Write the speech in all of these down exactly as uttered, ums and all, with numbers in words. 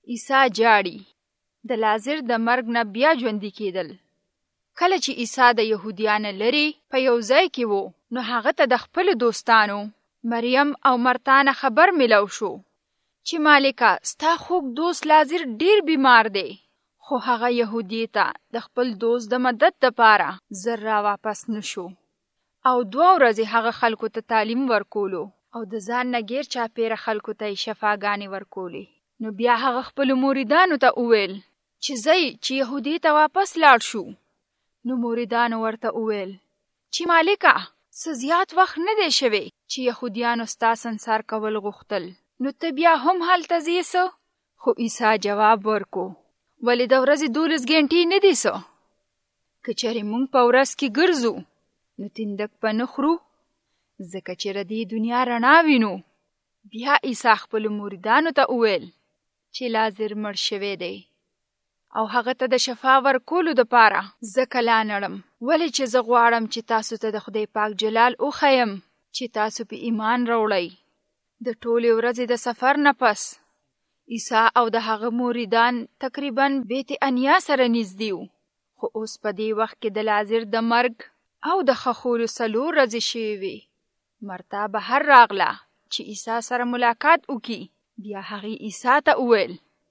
عیسی جاړي. د لازر د مرګ نه بیا ژوندي کېدل. کله چې عیسی د یهودیانو لرې په یو ځای کې و، نو هغه ته د خپلو دوستانو مریم او مرتا نه خبر میلاو شو چې مالکه ستا خوږ دوست لازر ډیر بیمار دی. خو هغه یهودي ته د خپل دوست د مدد دپاره زر را واپس نشو او دوه ورځې هغه خلکو ته تعلیم ورکولو او د ځان نه غیر چاپیره خلکو ته یې شفاګانې ورکولې. نو بیا هغه خپلو مریدانو ته وویل چې ځئ چې یهودي ته واپس لاړ شو. نو مریدانو ورته وویل چې مالکه څه زیات وخت نه دی شوی چې یهودیانو ستا سنګسار کول غوښتل، نو ته بیا هم هلته ځې څه؟ خو عیسی جواب ورکو ولې د ورځې دولس ګنټې نه دي څه؟ که چېرې موږ په ورځ کې ګرځو نو تندک به نه خورو، ځکه چې د دې دنیا رڼا وینو. بیا عیسی خپلو مریدانو ته وویل چې لازر مړ شوی دی او هغه ته د شفا ورکولو دپاره زه کلا نړم، ولې چې زه غواړم چې تاسو ته د خدای پاک جلال وښیم چې تاسو په ایمان راوړئ. د ټولې ورځې د سفر نه پس عیسی او د هغه مریدان تقریبا بیت انیا سره نږدې وو. خو اوس په دې وخت کې د لازر د مرګ او د ښخولو څلور ورځې شوې وې. مرتا بهر راغله چې عیسی سره ملاقات وکړي. بیا هغې عیسی ته وویل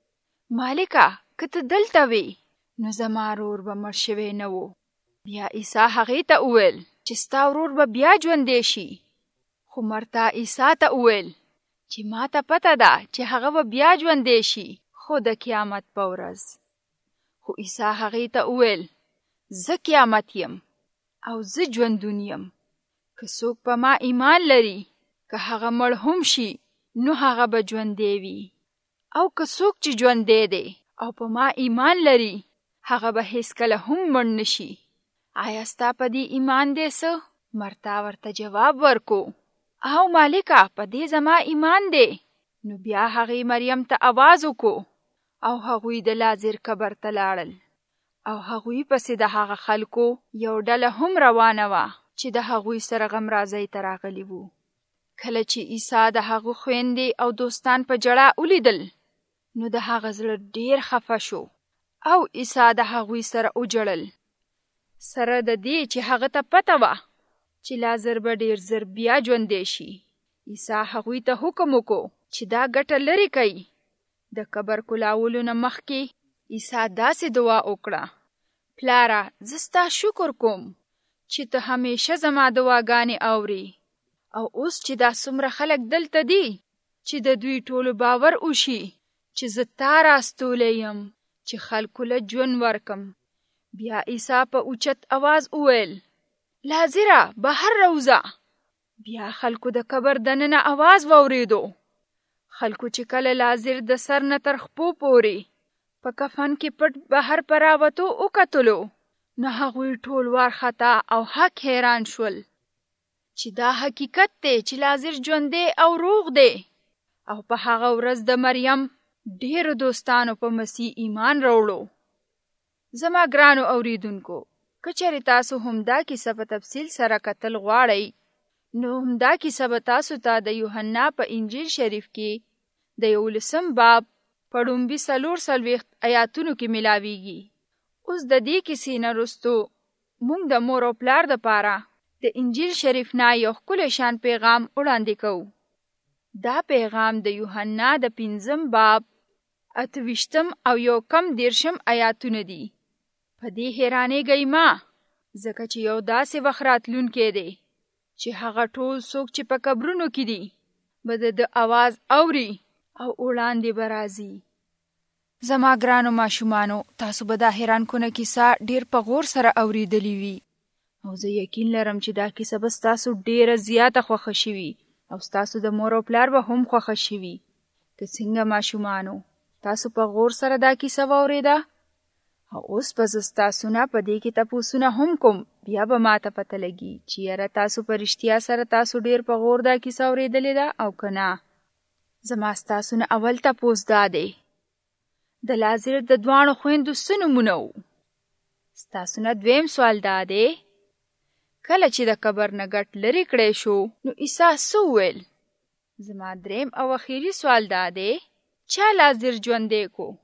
مالکه که ته دلته وې نو زما ورور به مړ شوی نه و. بیا عیسی هغې ته وویل چې ستا ورور به بیا ژوندی شي. خو مرتا عیسی ته وویل چې ما ته پته ده چې هغه به بیا ژوندی شي، خو د قیامت په ورځ. خو عیسی هغې ته وویل زه قیامت یم او زه ژوندون یم. که څوک په ما ایمان لري، که هغه مړ هم شي نو هغه به ژوندی وي، او که څوک چې ژوندی دی او په ما ایمان لري هغه به هیڅکله هم مړ نشي. آیا ستا په دې ایمان دی څه؟ مرتا ورته جواب ورکو او مالکه په دې زما ایمان دی. نو بیا هغې مریم ته آواز وکړو او هغوی د لازر قبر ته لاړل او هغوی پسې د هغه خلکو یو ډله هم روانه وه چې د هغوی سره غمرازۍ ته راغلي وو. کله چې عیسی د هغو خویندې او دوستان په ژړا ولیدل نو د هغه زړه ډیر خفه شو او عیسی د هغوی سره وژړل، سره د دې چې هغه ته پته وه چې لازر به ډیر زر بیا ژوندی شي. عیسی هغوی ته حکم وکړو چې دا ګټه لرې کړئ. د قبر کلاولو نه مخکې عیسی داسې دعا وکړه: پلاره، زه ستا شکر کوم چې ته همیشه زما دعاګانې اورې، او اوس چې دا څومره خلک دلته دي چې د دوی ټولو باور وشي چې زه تا راستولی یم چې خلکو له ژوند ورکم. بیا عیسی په اوچت اواز وویل: لازره بهر راوځه. بیا خلکو د قبر دننه اواز واورېدو. خلکو چې کله لازر د سر نه تر خپو پورې په کفن کې پټ بهر په راوتو وکتلو، نو هغوی ټول وارخطا او حق حیران شول چې دا حقیقت دی چې لازر ژوندی او روغ دی. او په هغه ورځ د مریم ډیرو دوستانو په مسیح ایمان راوړو. زما ګرانو اوریدونکو، که چېرې تاسو هم دا کیسه په تفصیل سره کتل غواړئ، نو همدا کیسه به تاسو ته د یوحنا په انجیل شریف کې د یولسم باب په ړومبي څلور څلوېښت آیاتونو کې میلاویږي. اوس د دې کیسې نه وروستو موږ د مور او پلار دپاره د انجیل شریف نه یو ښکلی شان پیغام وړاندې کوو. دا پیغام د یوحنا د پنځم باب اته ویشتم او یو کم دېرشم آیاتونه دي. په دې حیرانېږئ مه، ځکه چې یو داسې وخت راتلونکی دی چې هغه ټول څوک چې په قبرونو کې دي به د ده اواز اوري او وړاندې به راځي. زما ګرانو ماشومانو، تاسو به دا حیران کنه کیسه ډیر په غور سره اوریدلی وي، او زه یقین لرم چې دا کیسه به ستاسو ډیره زیاته خوښه شوي او ستاسو د مور او پلار به هم خوښه شوي. که څنګه ماشومانو، تاسو په غور سره دا کیسه واورېده؟ او اوس به زه ستاسو نه په دې کې تپوسونه هم کوم، بیا به ماته پته لګي چې یاره تاسو په رښتیا سره تاسو ډیر په غور دا کیسه اورېدلې ده او که نه. زما ستاسو نه اول تپوس دا دی: د لازر د دواړو خویندو څه نومونه وو؟ ستاسو نه دویم سوال دا دی: کله چې د قبر نه ګټ لرې کړی شو نو عیسی څه وویل؟ زما دریم او اخیري سوال دا دی: چا لازر ژوندی کو